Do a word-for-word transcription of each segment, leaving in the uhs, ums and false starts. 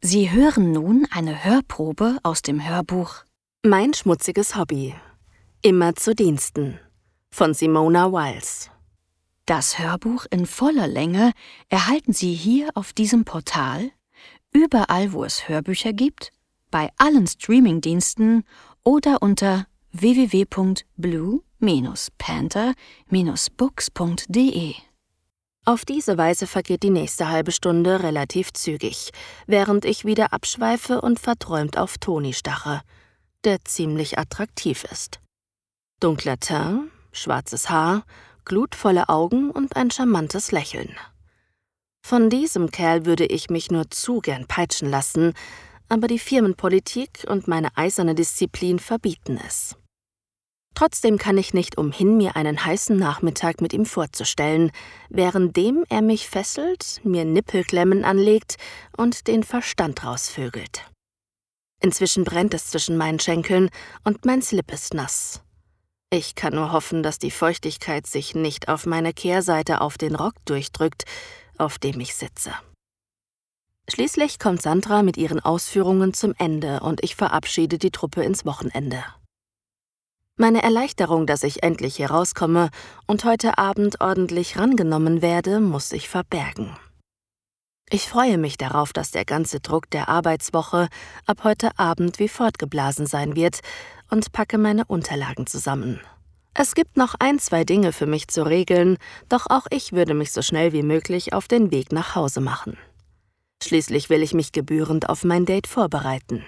Sie hören nun eine Hörprobe aus dem Hörbuch Mein schmutziges Hobby. Immer zu Diensten von Simona Wiles. Das Hörbuch in voller Länge erhalten Sie hier auf diesem Portal, überall wo es Hörbücher gibt, bei allen Streamingdiensten oder unter w w w punkt blue panther books punkt d e. Auf diese Weise vergeht die nächste halbe Stunde relativ zügig, während ich wieder abschweife und verträumt auf Toni starre, der ziemlich attraktiv ist. Dunkler Teint, schwarzes Haar, glutvolle Augen und ein charmantes Lächeln. Von diesem Kerl würde ich mich nur zu gern peitschen lassen, aber die Firmenpolitik und meine eiserne Disziplin verbieten es. Trotzdem kann ich nicht umhin, mir einen heißen Nachmittag mit ihm vorzustellen, währenddem er mich fesselt, mir Nippelklemmen anlegt und den Verstand rausvögelt. Inzwischen brennt es zwischen meinen Schenkeln und mein Slip ist nass. Ich kann nur hoffen, dass die Feuchtigkeit sich nicht auf meine Kehrseite auf den Rock durchdrückt, auf dem ich sitze. Schließlich kommt Sandra mit ihren Ausführungen zum Ende und ich verabschiede die Truppe ins Wochenende. Meine Erleichterung, dass ich endlich herauskomme und heute Abend ordentlich rangenommen werde, muss ich verbergen. Ich freue mich darauf, dass der ganze Druck der Arbeitswoche ab heute Abend wie fortgeblasen sein wird und packe meine Unterlagen zusammen. Es gibt noch ein, zwei Dinge für mich zu regeln, doch auch ich würde mich so schnell wie möglich auf den Weg nach Hause machen. Schließlich will ich mich gebührend auf mein Date vorbereiten.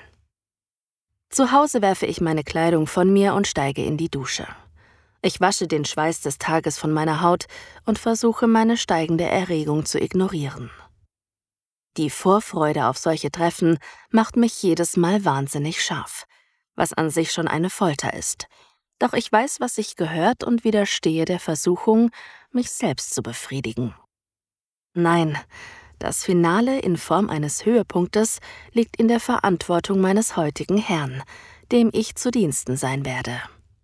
Zu Hause werfe ich meine Kleidung von mir und steige in die Dusche. Ich wasche den Schweiß des Tages von meiner Haut und versuche, meine steigende Erregung zu ignorieren. Die Vorfreude auf solche Treffen macht mich jedes Mal wahnsinnig scharf, was an sich schon eine Folter ist. Doch ich weiß, was sich gehört und widerstehe der Versuchung, mich selbst zu befriedigen. Nein, das Finale in Form eines Höhepunktes liegt in der Verantwortung meines heutigen Herrn, dem ich zu Diensten sein werde.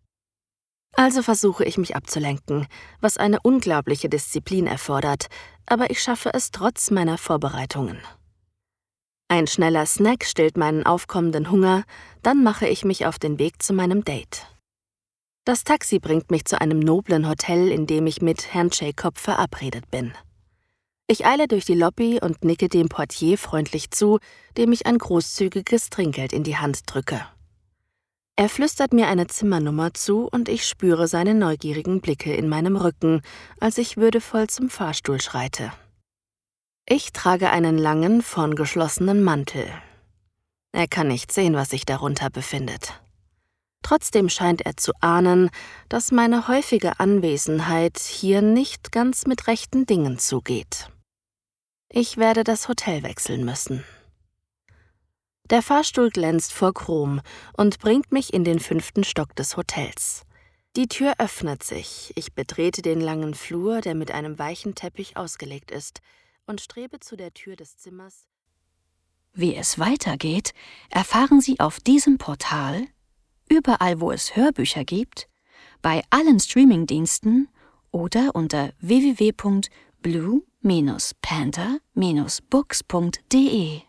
Also versuche ich mich abzulenken, was eine unglaubliche Disziplin erfordert, aber ich schaffe es trotz meiner Vorbereitungen. Ein schneller Snack stillt meinen aufkommenden Hunger, dann mache ich mich auf den Weg zu meinem Date. Das Taxi bringt mich zu einem noblen Hotel, in dem ich mit Herrn Jacob verabredet bin. Ich eile durch die Lobby und nicke dem Portier freundlich zu, dem ich ein großzügiges Trinkgeld in die Hand drücke. Er flüstert mir eine Zimmernummer zu und ich spüre seine neugierigen Blicke in meinem Rücken, als ich würdevoll zum Fahrstuhl schreite. Ich trage einen langen, vorn geschlossenen Mantel. Er kann nicht sehen, was sich darunter befindet. Trotzdem scheint er zu ahnen, dass meine häufige Anwesenheit hier nicht ganz mit rechten Dingen zugeht. Ich werde das Hotel wechseln müssen. Der Fahrstuhl glänzt vor Chrom und bringt mich in den fünften Stock des Hotels. Die Tür öffnet sich, ich betrete den langen Flur, der mit einem weichen Teppich ausgelegt ist, und strebe zu der Tür des Zimmers. Wie es weitergeht, erfahren Sie auf diesem Portal, überall wo es Hörbücher gibt, bei allen Streamingdiensten oder unter w w w punkt blue panther books punkt d e.